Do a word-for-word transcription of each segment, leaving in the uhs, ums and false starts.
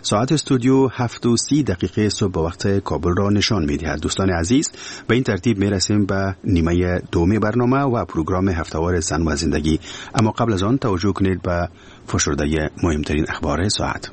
ساعت استودیو هفت و سی دقیقه صبح به وقت کابل را نشان می‌دهد. دوستان عزیز، به این ترتیب می‌رسیم به نیمه دوم برنامه و پروگرام هفته‌وار زن و زندگی. اما قبل از آن توجه کنید به فشرده مهمترین اخبار ساعت.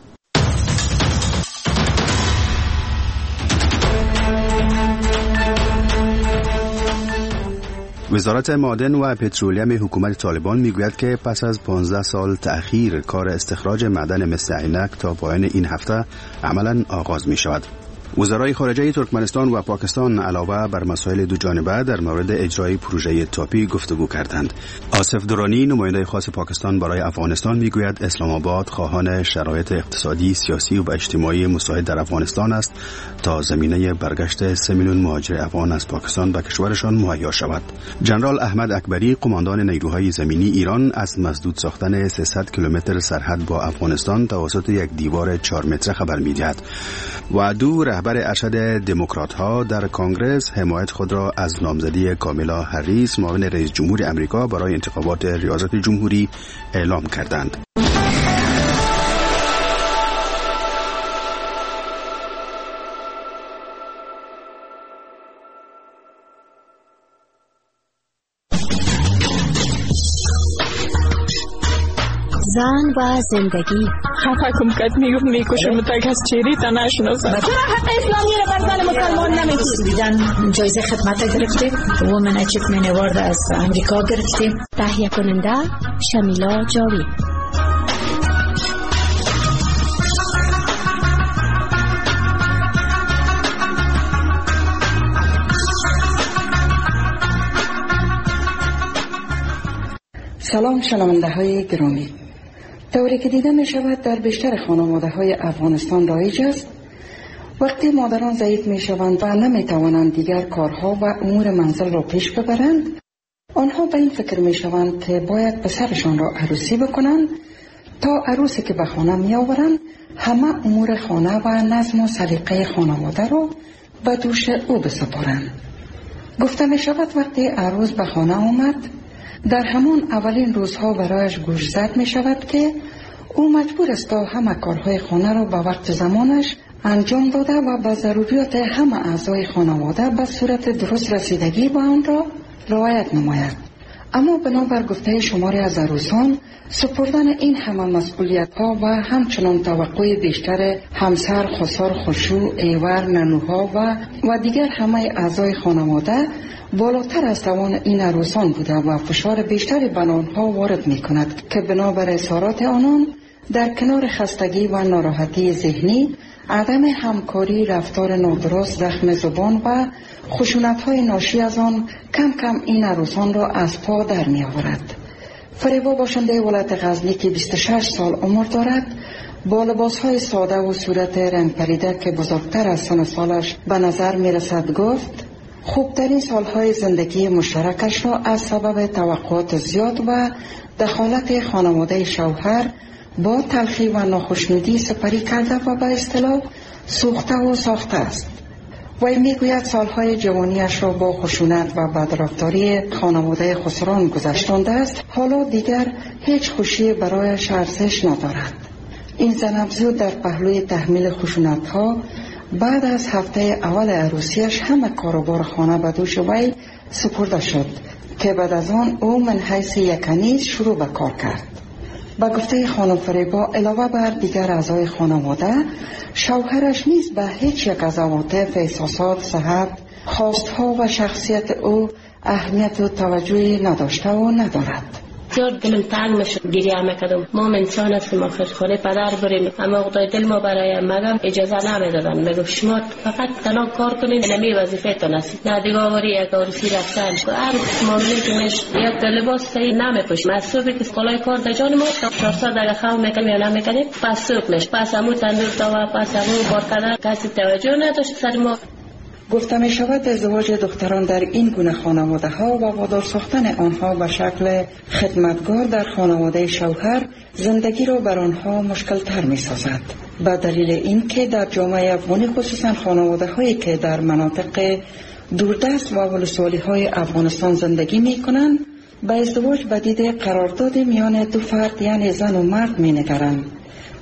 وزارت معدن و پترولیم حکومت طالبان میگوید که پس از پانزده سال تأخیر کار استخراج معدن مثل عینک تا پایان این هفته عملاً آغاز می شود. وزرای خارجه ترکمنستان و پاکستان علاوه بر مسائل دو جانبه در مورد اجرای پروژه تاپی گفتگو کردند. آصف درانی نماینده خاص پاکستان برای افغانستان میگوید اسلام آباد خواهان شرایط اقتصادی، سیاسی و اجتماعی مساعد در افغانستان است تا زمینه برگشت سه میلیون مهاجر افغان از پاکستان به کشورشان مهیا شود. جنرال احمد اکبری قماندان نیروهای زمینی ایران از مسدود ساختن سیصد کیلومتر سرحد با افغانستان توسط یک دیوار چهار متره خبر می‌دهد. و دو رهبر ارشد دموکرات ها در کنگره حمایت خود را از نامزدی کامالا هریس معاون رئیس جمهور امریکا برای انتخابات ریاست جمهوری اعلام کردند. زن و زندگی. خفه کم کد میگم میکشم تک از چیری تا نشناسم. چرا حق اسلامی رو بر زن مسلمان نمیدید؟ دیدن جایزه خدمت گرفتیم. وومن اچیومنت اوارد از امریکا گرفتیم. تهیه کننده شمیلا جاوی. سلام شنونده های گرامی. طوری که دیده می شود در بیشتر خانواده های افغانستان رایج است وقتی مادران ضعیف می شوند و نمی توانند دیگر کارها و امور منزل را پیش ببرند، آنها به این فکر می شوند که باید پسرشان را عروسی بکنند تا عروسی که به خانه می آورند همه امور خانه و نظم و سلیقه خانواده را به دوش او بسپارند. گفته می شود وقتی عروس به خانه آمد در همان اولین روزها برایش گوشزد می شود که او مجبور است تا همه کارهای خانه را به وقت زمانش انجام داده و به ضروریات همه اعضای خانواده به صورت درست رسیدگی به آن را رعایت نماید. اما بنابر گفته شماری از عروسان سپردن این همه مسئولیت ها و همچنان توقع بیشتر همسر، خسر، خشوع، ایور، ننوها و و دیگر همه اعضای خانواده بالاتر از توان این عروسان بوده و فشار بیشتری بر آنها وارد می کند که بنابر اظهارات آنان در کنار خستگی و ناراحتی ذهنی، عدم همکاری، رفتار نادرست، زخم زبان و خشونت‌های ناشی از آن کم کم این عروسان را از پا در می آورد. فریبا باشنده ولایت غزنی که بیست و شش سال عمر دارد با لباس‌های ساده و صورت رنگ پریده که بزرگتر از سن سالش به نظر می رسد گفت خوبترین سالهای زندگی مشترکش را از سبب توقعات زیاد و دخالت خانواده شوهر با تلخی و ناخشنودی سپری کرده و به اصطلاح سوخته و ساخته است. وی میگوید سالهای جوانیش را با خشونت و بدرفتاری خانواده خسران گذشتانده است. حالا دیگر هیچ خوشی برایش ارزش ندارد. این زن افزود در پهلوی تحمیل خشونت‌ها بعد از هفته اول عروسیش همه کاروبار خانه به دوش وی سپرده شد که بعد از آن او من حیث یکنیز شروع به کار کرد. با گفته خانم فریبا علاوه بر دیگر اعضای خانواده، شوهرش نیز به هیچ یک از عواطف، احساسات، صحت، خواستها و شخصیت او اهمیت و توجهی نداشته و ندارد. زیاد دلم تنگ میشه، گریه میکردم. ما انسان هستیم، آخر خانه پدر بریم، اما خدای دل ما برای مگم اجازه نمیدادن. میگم شما فقط تنها کار کنید، نمی وظیفه تان است. نه دیگه آوری یک عروسی رفتن هر معامله که میش یک لباس صحیح نمیپوشم. از صبح که کالای کار در جان ما چهارصد اگه خام میکنیم یا نمیکنیم پس صبح میش پس همون تندور تا پس همون کار کردن کسی توجه نداشت سر ما. گفته می شود ازدواج دختران در این گونه خانواده ها و وادار ساختن آنها به شکل خدمتگار در خانواده شوهر زندگی را بر آنها مشکل تر می سازد. به دلیل این که در جامعه افغانی خصوصا خانواده هایی که در مناطق دوردست و ولسوالی های افغانستان زندگی می کنند به ازدواج به دید قرارداد میان دو فرد یعنی زن و مرد می نگرند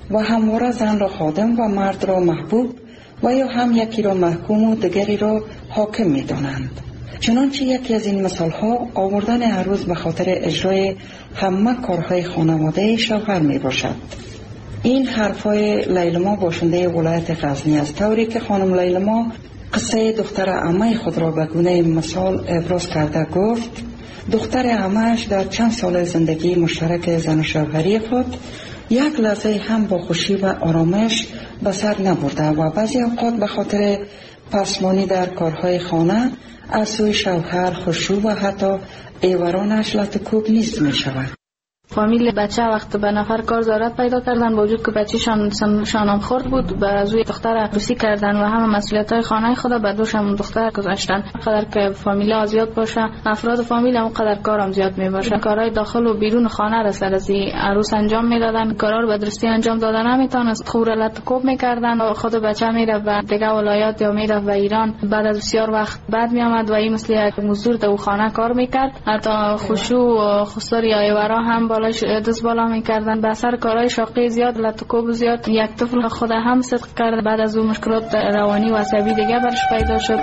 و همواره زن را خادم و مرد را محبوب و یا هم یکی را محکوم و دیگری را حاکم می دانند. چنانچه یکی از این مثال ها آوردن عروس به خاطر اجرای همه کارهای خانواده شوهر می باشد. این حرفای لیلما باشنده ولایت غزنی است، طوری که خانم لیلما قصه دختر عمه خود را به گونه مثال ابراز کرده گفت دختر عمه‌اش در چند سال زندگی مشترک زن و شوهری خود یک لحظه هم با خوشی و آرامش به سر نبرده و بعضی اوقات به خاطر پسمانی در کارهای خانه از سوی شوهر خشوع و حتی ایورانش لطکوب نیست می شود. فامیل بچه وقت به نفر کار زارت پیدا کردن با وجود که بچه‌شان شانم خورد بود، بر از روی دختر روسی کردن و همه مسئولیت‌های خانه خود به دوش هم دختر گذاشتن. قدر که فامیل زیاد باشه، افراد فامیل هم قدر کارم زیاد میباشه. کارهای داخل و بیرون خانه را سر از عروس انجام میدادن، کارا رو به درستی انجام دادن نمیتونست، خورلت کوب میکردن و خود بچه میره به دیگه ولایات یا میره به ایران. بعد از بسیار وقت بعد میآمد و این مثل یک مزدور در خانه کار میکرد. حتی خشوع و خسار یا ایورا هم بالاش دست بالا میکردن. به اثر کارهای شاقی زیاد، لطکوب زیاد، یک طفل خود هم صدق کرد. بعد از اون مشکلات روانی و عصبی دیگه برش پیدا شد.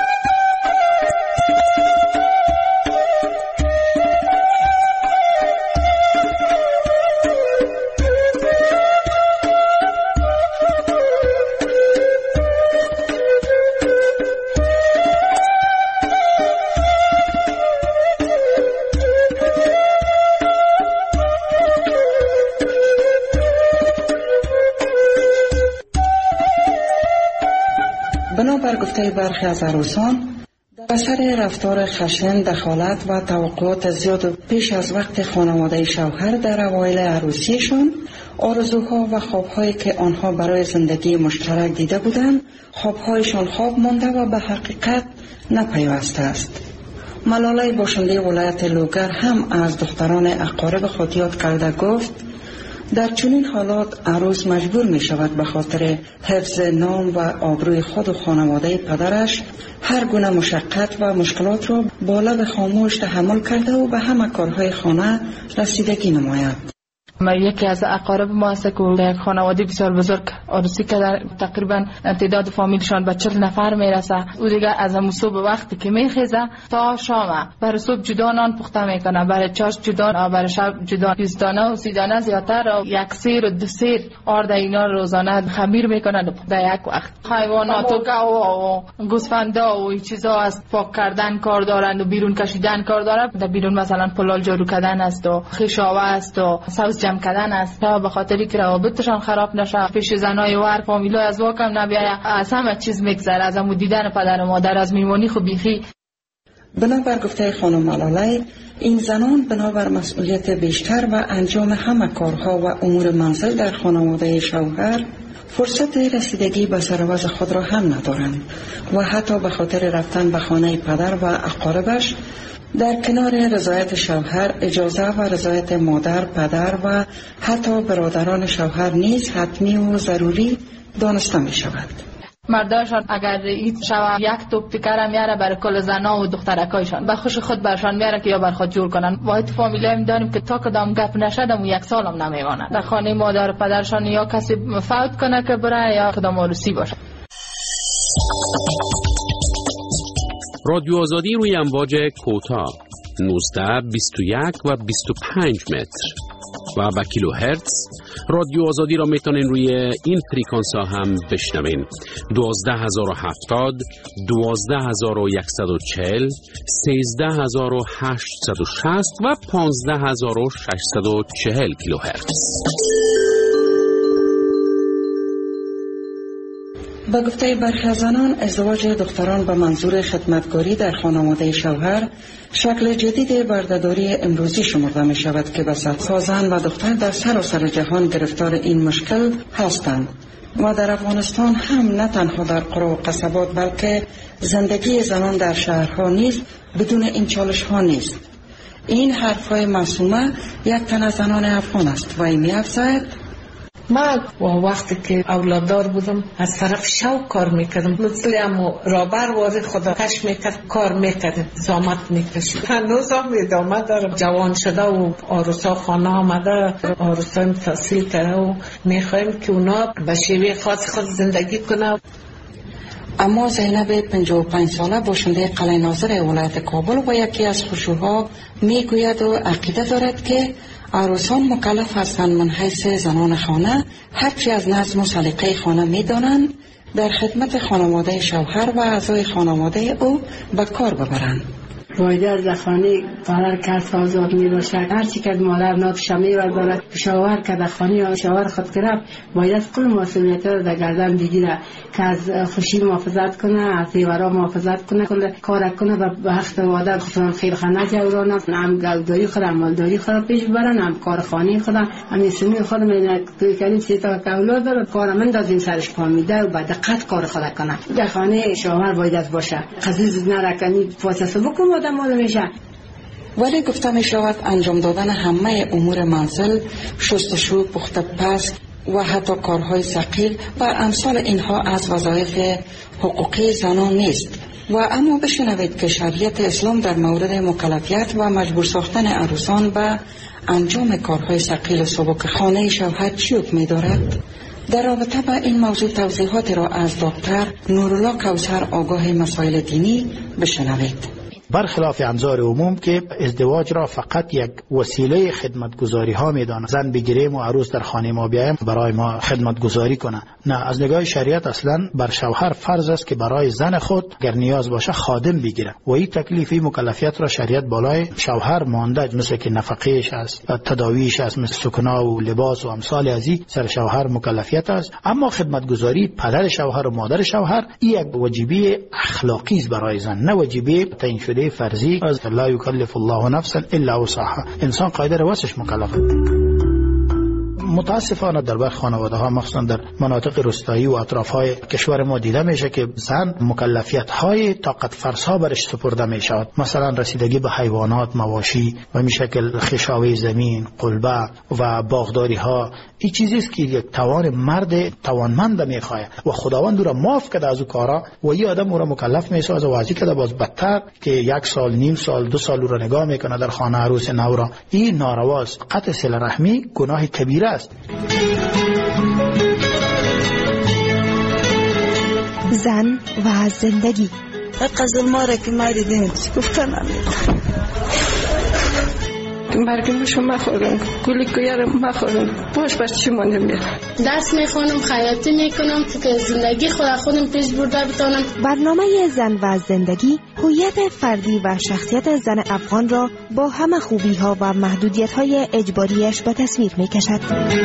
بنابر گفته برخی از عروسان، در اثر رفتار خشن، دخالت و توقعات زیاد پیش از وقت خانواده شوهر در اوایل عروسیشان، آرزوها و خوابهایی که آنها برای زندگی مشترک دیده بودند، خوابهایشان خواب مانده و به حقیقت نپیوسته است. ملاله باشنده ولایت لوگر هم از دختران اقارب خود یاد کرده گفت در چنین حالات عروس مجبور می شود به خاطر حفظ نام و آبروی خود و خانواده پدرش هر گونه مشقت و مشکلات را با لب خاموش تحمل کرده و به همه کارهای خانه رسیدگی نماید. ما یکی از اقارب ما است که یک خانواده بسیار بزرگ عروسی کردن، تقریبا تعداد فامیلشان به چهل نفر میرسه. او دیگه از صبح وقتی که میخیزه تا شام برای صبح جدا نان پخته میکنه، برای چاش جدا، برای شب جدا، بیست دانه و سی دانه زیادتر و یک سیر و دو سیر آرد اینا روزانه خمیر میکنن در یک وقت. حیوانات و گاو و گوسفندا و این چیزا از پاک کردن کار دارند و بیرون کشیدن کار دارند. در بیرون مثلا پلال جارو کردن است و خیشاوه است و سبز جمع کردن است تا به خاطری که روابطشان خراب نشه، پیش زنای وار فامیلای از واکم نبیاید، از همه چیز میگذره، از همون دیدن پدر و مادر، از میمونی خو بیخی. بنابر گفته خانم ملاله، این زنان بنابر مسئولیت بیشتر و انجام همه کارها و امور منزل در خانواده شوهر فرصت رسیدگی به سروز خود را هم ندارند و حتی به خاطر رفتن به خانه پدر و اقاربش در کنار رضایت شوهر اجازه و رضایت مادر، پدر و حتی برادران شوهر نیز حتمی و ضروری دانسته می شود. مرداشان اگر این شوه یک توپ تکر میاره برای کل زنا و دخترکایشان به خوش خود برشان میاره که یا بر خود جور کنن. واحد فامیلی هم داریم که تا کدام گپ نشد و یک سال هم نمیمانند در خانه مادر و پدرشان، یا کسی فوت کنه که بره یا کدام عروسی باشه. رادیو آزادی روی امواج کوتاه نوزده، بیست و یک و بیست و پنج متر و به کیلو هرتز. رادیو آزادی را میتونین روی این فریکانس ها هم بشنوین: دوازده هزار و هفتاد، دوازده هزار و صد و چهل، سیزده هزار و هشتصد و شصت و پانزده هزار و ششصد و چهل کیلو هرتز. با گفته برخی از زنان، ازدواج دختران به منظور خدمتگاری در خانواده شوهر شکل جدید بردهداری امروزی شمرده می شود که به صدها زن و دختر در سراسر جهان گرفتار این مشکل هستند و در افغانستان هم نه تنها در قرى و قصبات بلکه زندگی زنان در شهرها نیز بدون این چالش ها نیست. این حرفهای معصومه یک تن از زنان افغان است و این می افزاید: من وقتی که اولاددار بودم از طرف شوق کار میکردم، مثل همو رابر واری خدا کش میکرد کار میکرد، زامت میکشید. هنوز هم ادامه داره. جوان شده و آروسا خانه آمده، آروسا هم تحصیل کرده و میخوایم که اونا به شیوه خاص خود زندگی کنه. اما زینب پنجاه و پنج ساله باشنده قلعه ناظر ولایت کابل و یکی از خشوها میگوید و عقیده دارد که عروسان مکلف هستند من حیث زنان خانه هرچی از نظم و سلیقه خانه میدانند در خدمت خانواده شوهر و اعضای خانواده او به کار ببرند. باید در خانه فرار کس آزاد می باشد. هرچی که مادر ناتش می بردارد شوهر که در خانه شوهر خود کرد باید کل مسئولیت را در گردن بگیره که از خوشی محافظت کنه، از زیورا محافظت کنه، کل کار کنه و به حق وادر خودم خیرخانه جورانه، هم گلداری خود هم مالداری خود پیش برن، هم کار خانه خود هم سمی خود من توی کردیم سی تا اولاد داره کار من دازیم سرش پا میده و بعد دقت کار خود کنه. در خانه شوهر باید باشه. قضیه نرکنی فاصله بکنه ولی گفته می شود انجام دادن همه امور منزل، شستشو، پخت پز و حتی کارهای ثقیل و امثال اینها از وظایف حقوقی زنان نیست. و اما بشنوید که شریعت اسلام در مورد مکلفیت و مجبور ساختن عروسان به انجام کارهای ثقیل سبک خانه شوهر چی حکم می دارد؟ در رابطه با این موضوع توضیحات را از دکتر نورالله کوثر آگاه مسائل دینی بشنوید. برخلاف انظار عموم که ازدواج را فقط یک وسیله خدمتگزاری ها میدانند، زن بگیریم و عروس در خانه ما بیایم برای ما خدمتگزاری کنه. نه، از نگاه شریعت اصلا بر شوهر فرض است که برای زن خود اگر نیاز باشه خادم بگیره و این تکلیفی مکلفیت را شریعت بالای شوهر ماندج، مثل که نفقهش است، تداویش است، مثل سکنا و لباس و امثال ازی سر شوهر مکلفیت است. اما خدمتگزاری پدر شوهر و مادر شوهر این یک واجبی اخلاقی است برای زن، نه واجبی تعیین شده فرضی. از لا یکلف الله نفسا الا وسعها، انسان قادر واسش مکلفه. متاسفانه در برخی خانواده ها مخصوصا در مناطق روستایی و اطراف های کشور ما دیده میشه که زن مکلفیت های طاقت فرسا برش سپرده می شود. مثلا رسیدگی به حیوانات، مواشی و می شکل خشاوی زمین، قلبه و باغداری ها. این چیزی است که یک توان مرد توانمند میخواد و خداوند او را معاف کرده از او کارا و این آدم او را مکلف میسازه و از این که باز بدتر که یک سال، نیم سال، دو سال او را نگاه میکنه در خانه عروس نو را. این نارواست. قطع صله رحمی گناه کبیره است. زن و زندگی. قزل ماره که ما دیدیم گفتن مرگم شما مخورم، گلی کویارم مخورم، باش باش چی مانده میره. درس میخونم، خیاطی میکنم که زندگی خود خودم پیش برده بتونم. برنامه زن و زندگی هویت فردی و شخصیت زن افغان را با همه خوبی ها و محدودیت های اجباریش به تصویر میکشد.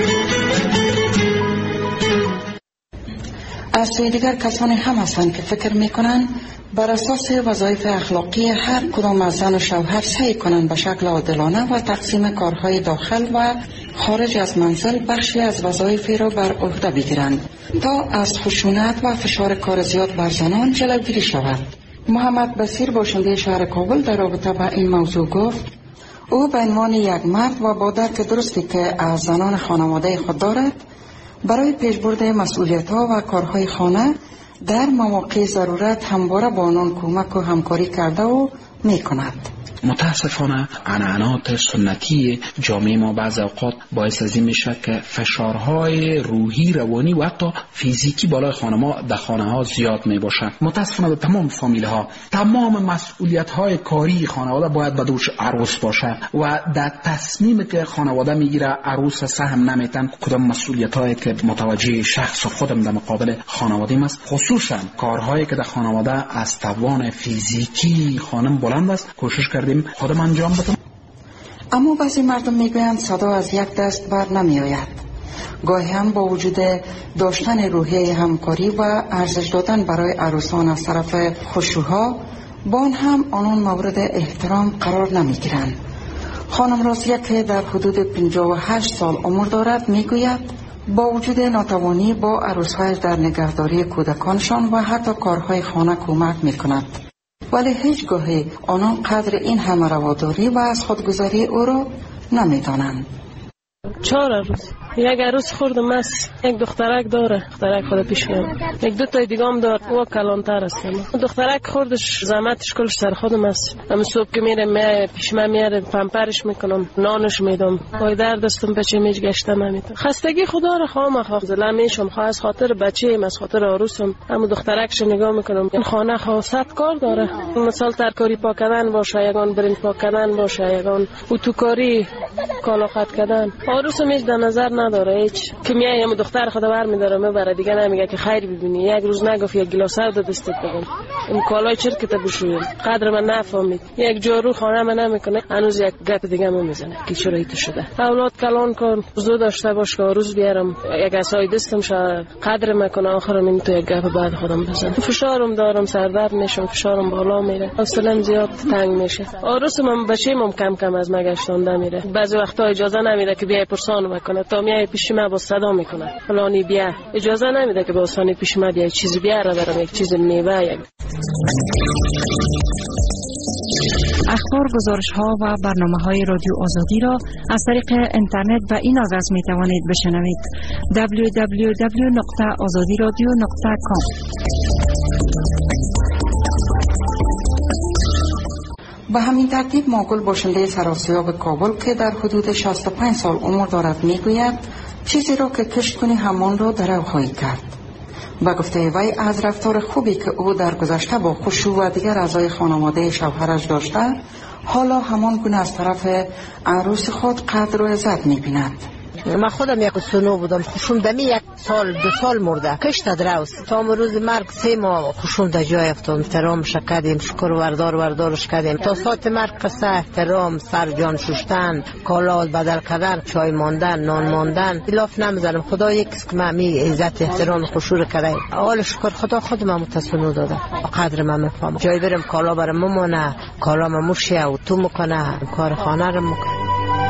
از سوی دیگر کسانی هم هستند که فکر میکنند بر اساس وظایف اخلاقی هر کدام از زن و شوهر سعی کنند به شکل عادلانه و تقسیم کارهای داخل و خارج از منزل بخشی از وظایفی را بر عهده بگیرند تا از خشونت و فشار کار زیاد بر زنان جلوگیری شود. محمد بصیر باشنده شهر کابل در رابطه با این موضوع گفت او به عنوان یک مرد و با درک درستی که از زنان خانواده خود دارد برای پیشبرد مسئولیت‌ها و کارهای خانه در مواقع ضرورت همواره با آنان کمک و همکاری کرده و می‌کند. متاسفانه عنعنات سنتی جامعه ما بعض اوقات باعث از این میشه که فشارهای روحی، روانی و حتی فیزیکی بالای خانم‌ها در خانه‌ها زیاد میباشه. متاسفانه به تمام فامیل ها تمام مسئولیت های کاری خانواده باید به دوش عروس باشه و در تصمیمی که خانواده میگیره عروس سهم نمیتن کدام مسئولیت هایی که متوجه شخص و خودم در مقابل خانواده است، خصوصا کارهایی که در خانواده از توان فیزیکی خانم بلند است کوشش کرده خودم انجام بدم. اما بعضی مردم میگویند صدا از یک دست بر نمی آید. گاهی هم با وجود داشتن روحیه همکاری و ارزش دادن برای عروسان از طرف خشوها بان هم آنان مورد احترام قرار نمی گیرند. خانم رازیه که در حدود پنجاه و هشت سال عمر دارد میگوید با وجود ناتوانی با عروسهایش در نگهداری کودکانشان و حتی کارهای خانه کمک میکند، ولی هیچ گاهی آنان قدر این همه رواداری و از خودگذاری او را نمیدانند. چهار روز یک عروس خوردم است، یک دخترک داره، دخترک خود پیش میاد، یک دو تا دیگه هم داره، او کلانتر است. دخترک خوردش زحمتش کلش سر خودم است. هم صبح که میره می پیش من میاره، پمپرش میکنم، نانش میدم، پای در دستم بچه میج گشتم نمیتونم. خستگی خدا را خواهم خواهم زله میشم، خواه از خاطر بچه ایم، از خاطر عروسم. هم دخترکش نگاه میکنم، این خانه خواست کار داره، مثال ترکاری پاک کردن باشه، یگان برنج پاک کردن باشه، یگان اتوکاری کالا قط کردن. عروسم هیچ در نظر نداره، هیچ که میایم دختر خدا بر میداره میبره، دیگه نمیگه که خیر ببینی، یک روز نگفت یک گلاس آب دستت بگم، این کالای چرکت بشویم، قدر من نفهمید، یک جارو خانه من نمیکنه، هنوز یک گپ دیگه من میزنه که چرا ایت شده. اولاد کلان کن، زود داشته باش که روز بیارم یک عصای دستم شه قدر میکنه، آخرم این تو یک گپ بعد خودم بزنم. فشارم دارم، سردرد میشم، فشارم بالا میره، حوصله‌ام زیاد تنگ میشه. عروسم هم بچه‌م کم کم از مگشتونده میره، بعضی وقتا اجازه نمیده که بیای پرسان بکنه، تا میای پیش من با صدا میکنه فلانی بیا، اجازه نمیده که با آسانی پیش من بیای چیزی بیاره برام، یک چیز میوه. یک اخبار، گزارش ها و برنامه های رادیو آزادی را از طریق اینترنت و این آغاز می توانید بشنوید. دبلیو دبلیو دبلیو نقطه آزادی رادیو نقطه کام. به همین ترتیب ماگل باشنده سراسیاب کابل که در حدود شصت و پنج سال عمر دارد میگوید چیزی را که کشت کنی همان را درو خواهی کرد. با گفته وی از رفتار خوبی که او در گذشته با خشوع و دیگر اعضای خانواده شوهرش داشته، حالا همان گونه از طرف عروس خود قدر و عزت می‌بیند. من خودم یک سنو بودم، خوشم دمی یک سال دو سال مرده، کشت دراوست تا روز مرگ سه ماه خوشم در جای افتاد. احترامش کردیم، شکر وردار وردارش کردیم تا ساعت مرگ قصه احترام، سر جان شستن، کالا بدل کردن، چای ماندن، نان ماندن، الاف نمیزنم. خدا یک کس که ممی عزت احترام خوشور کرده، حال شکر خدا خودم متسنو داده، قدر من میفهمم. جای برم کالا برم ممونه، کالا مموشه و تو میکنه، کار خانه رو میکنه.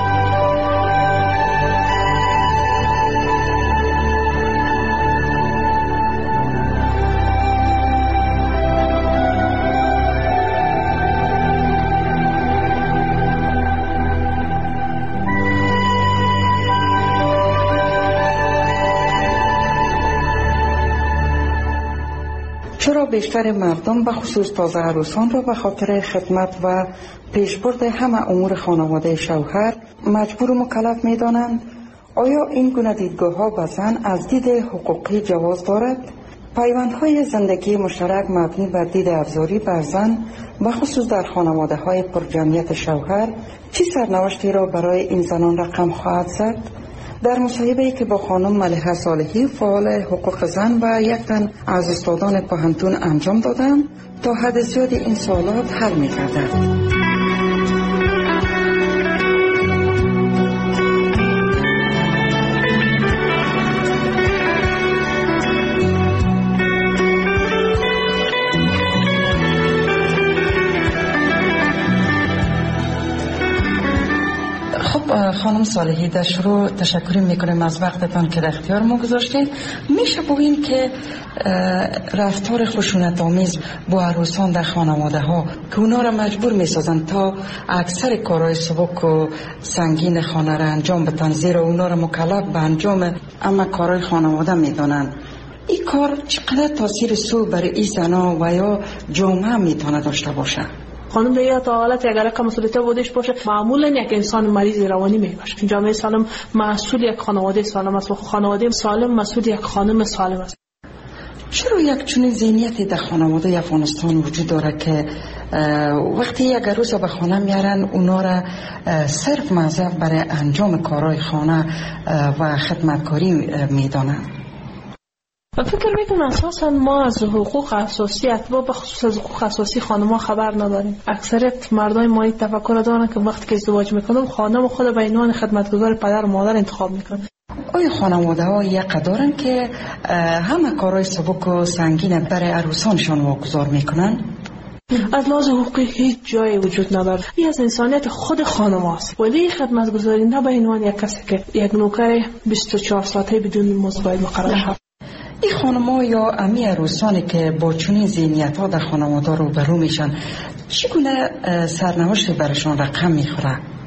چرا بیشتر مردم به خصوص تازه عروسان را به خاطر خدمت و پیشبرد همه امور خانواده شوهر مجبور و مکلف می دانند؟ آیا این گونه دیدگاه ها به زن از دید حقوقی جواز دارد؟ پیوندهای زندگی مشترک مبنی بر دید افزاری بر زن و خصوص در خانواده های پر جمعیت شوهر چه سرنوشتی را برای این زنان رقم خواهد زد؟ در مصاحبه‌ای که با خانم ملیحه صالحی فعال حقوق زن و یک تن از استادان پوهنتون انجام دادم تا حد زیادی این سوالات حل می‌گردد. خانم صالحی، در شروع تشکر میکنیم از وقتتان که در اختیار ما گذاشتید. میشه بگوییم که رفتار خشونت آمیز با عروسان در خانواده ها که اونا را مجبور میسازن تا اکثر کارهای سبک و سنگین خانه را انجام بدن، زیرا اونا را مکلف به انجام اما کارهای خانواده میدانند، این کار چقدر تاثیر سو بر این زنا و یا جامعه میتونه داشته باشه؟ خانم دیگه تا حالت اگر که مسئولیت بودش باشه، معمولا یک انسان مریض روانی میباشه. جامعه سالم مسئول یک خانواده سالم است و خانواده سالم مسئول یک خانم سالم است. چرا یک چنین ذهنیتی در خانواده افغانستان وجود داره که وقتی یک عروس به خانه میارن اونا را صرف موظف برای انجام کارهای خانه و خدمتکاری میدانن؟ فکر میکنم اساسا ما از حقوق اساسی، اتباع به خصوص از حقوق اساسی خانم‌ها خبر نداریم. اکثریت مردای ما این تفکر دارن که وقتی که ازدواج میکنم خانم خود به عنوان خدمتگزار پدر و مادر انتخاب میکنه. آیا خانواده ها یک قدرن که همه کارهای سبک و سنگین برای عروسانشان واگذار میکنن؟ از لحاظ حقوقی هیچ جایی وجود نداره. این از انسانیت خود خانم هست. ولی خدمتگزاری نه به عنوان یک کسی که یک نوکر بیست و چهار ساعته بدون مزد باید مقرر شود. این خانم‌ها یا امی عروسانی که با چنین ذهنیت‌ها در خانواده روبرو میشن، چگونه سرنوشتی برشان رقم میخوره؟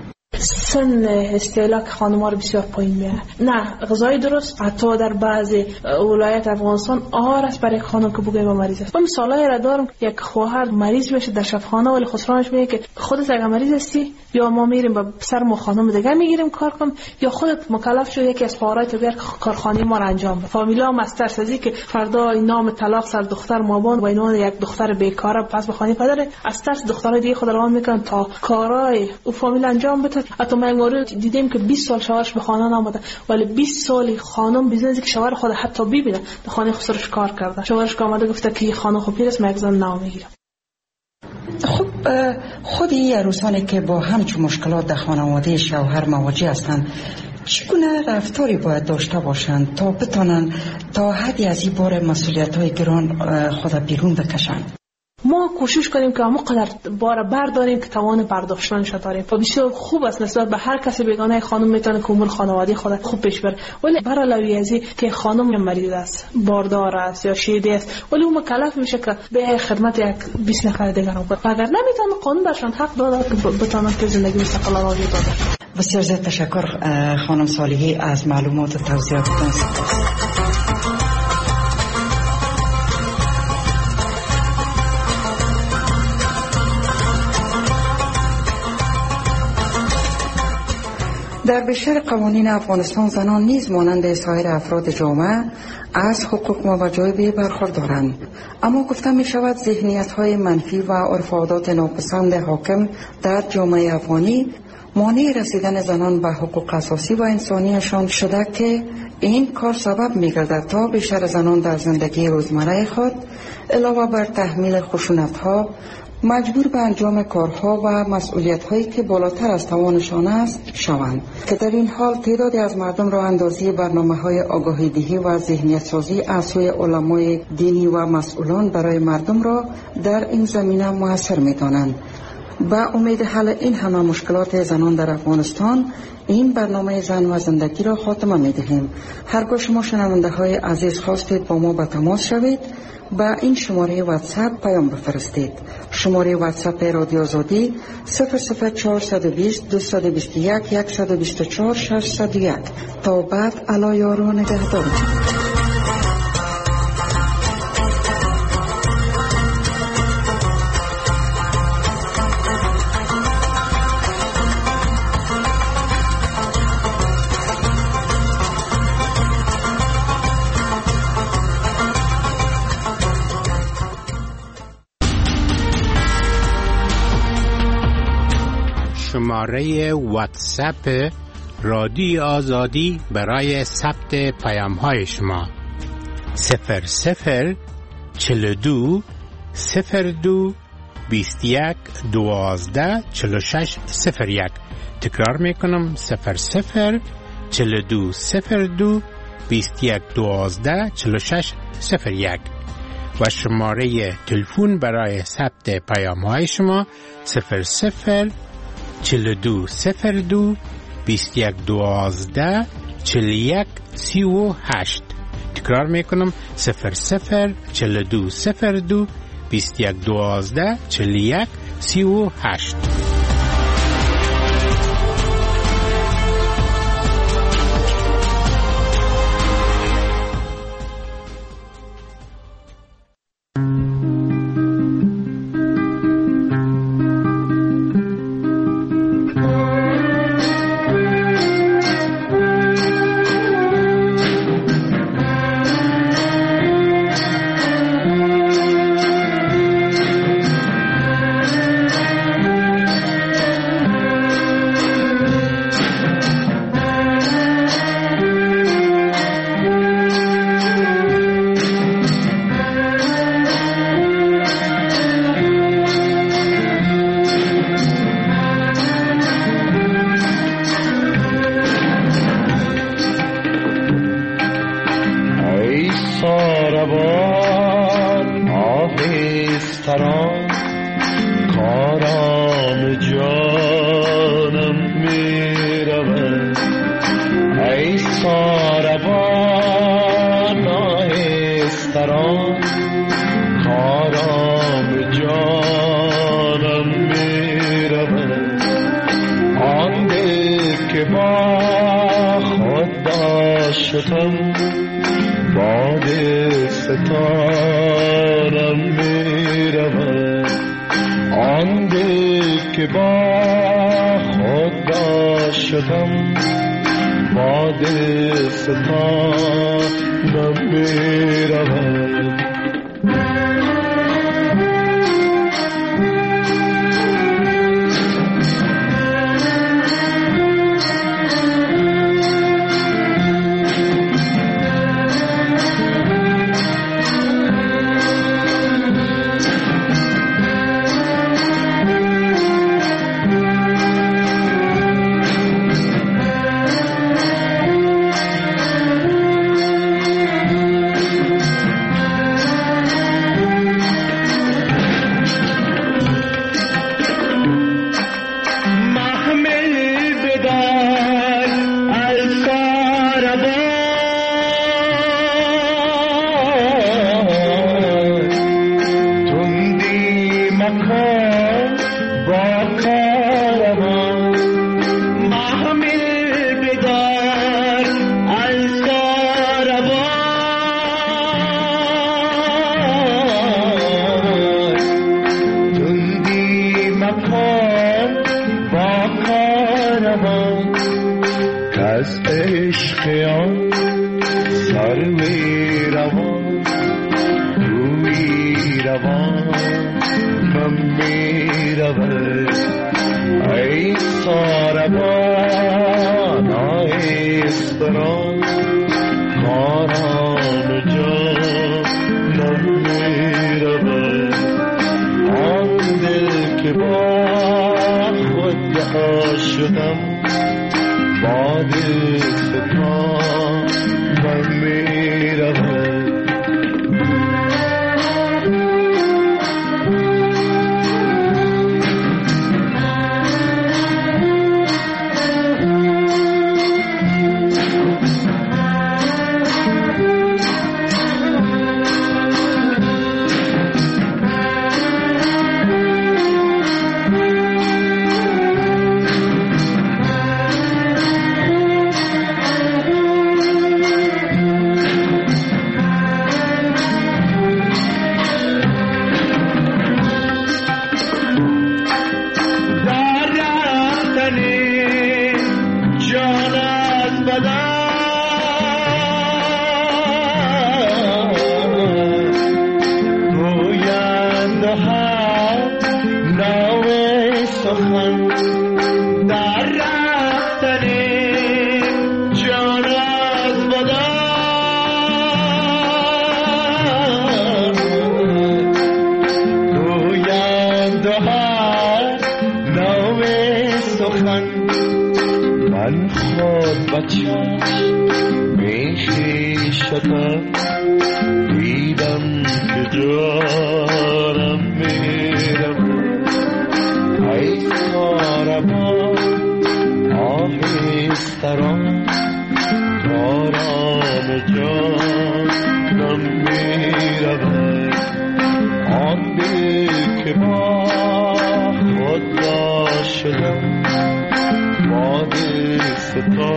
سن استهلاک خانم‌ها رو بسیار پایین میاره. نه غذای درست حتی در بعضی ولایت افغانستان آهار است برای خانم که بگه ما مریض است. من مثالای را دارم یک خواهر مریض بشه در شفاخانه ولی خسرانش میگه که خودت اگه مریض هستی یا ما میریم با سر ما خانم دیگه میگیریم کار کن یا خودت مکلف شو یکی از خواهرای تو بیار کارخانه ما را انجام بده. فامیلا هم از ترس از اینکه فردا نام طلاق سر دختر مابان و اینو یک دختر بیکاره پس به خانه پدر از ترس دخترای دیگه خود روان میکنن تا کارای او فامیل انجام بده. حتی ما مورد دیدیم که بیست سال شوهرش به خانه نامده ولی بیست سال خانم بیزنسی که شوهر خود حتی ببینه در خانه خسرش کار کرده. شوهرش آمده گفته که خانم خوب پیرست من زن نام میگیرم. خب خود این عروسانی که با همچون مشکلات در خانواده شوهر مواجه هستند چگونه رفتاری باید داشته باشند تا بتانند تا حدی از این بار مسئولیت‌های گران خود بیرون بکشند؟ ما کوشش کنیم که همه قدر بار برداریم که توان برداشتنش داریم و بسیار خوب است نسبت به هر کسی بیگانه خانم میتونه که امور خانوادگی خود خوب پیش بره. ولی بر علاوه از این که خانم مریض است باردار است یا شیده است ولی اون مکلف میشه که به خدمت یک بیست نفر دیگر کنه اگر نمیتونه قانون برشان حق داده که بتونن که زندگی مستقل را وجود داده. بسیار زیاد تشکر خانم صالحی از معلومات و توضیحاتتان. در بیشتر قوانین افغانستان زنان نیز مانند سایر افراد جامعه از حقوق و وجایب برخوردارند، اما گفته می شود ذهنیت‌های منفی و عرف و عادات ناپسند حاکم در جامعه افغانی مانع رسیدن زنان به حقوق اساسی و انسانیشان شده که این کار سبب می گردد تا بیشتر زنان در زندگی روزمره خود علاوه بر تحمیل خشونت‌ها مجبور به انجام کارها و مسئولیت‌هایی که بالاتر از توانشان است شوند که در این حال تعدادی از مردم را اندازی برنامه‌های آگاهی‌دهی و ذهنیت‌سازی از سوی علمای دینی و مسئولان برای مردم را در این زمینه موثر می‌دانند. با امید حل این همه مشکلات زنان در افغانستان این برنامه زن و زندگی را خاتمه می‌دهیم. هرگاه شما شنونده‌های عزیز خواستید با ما به تماس شوید با این شماره واتساپ پیام بفرستید. شماره واتساپ رادیو آزادی صفر صفر چهارصد و بیست دویست و بیست و یک صد و بیست و چهار ششصد و یک. تا بعد علی یارو نگهدار. شماره واتساپ رادیو آزادی برای ثبت پیام های شما صفر صفر چهل و دو صفر دو بیست و یک دوازده چهل و شش صفر یک. تکرار میکنم صفر صفر چهل و دو صفر دو بیست و یک دوازده چهل و شش صفر یک و شماره تلفن برای ثبت پیام های شما صفر صفر چهل و دو صفر دو بیست و یک دوازده چهل و یک سی و هشت. تکرار میکنم صفر صفر چهل و دو صفر دو بیست و یک دوازده چهل و یک سی و هشت. آن شدم باد ستارم می رود آن دل که با خدا شدم باد ستارم می رود شدم باد ستاره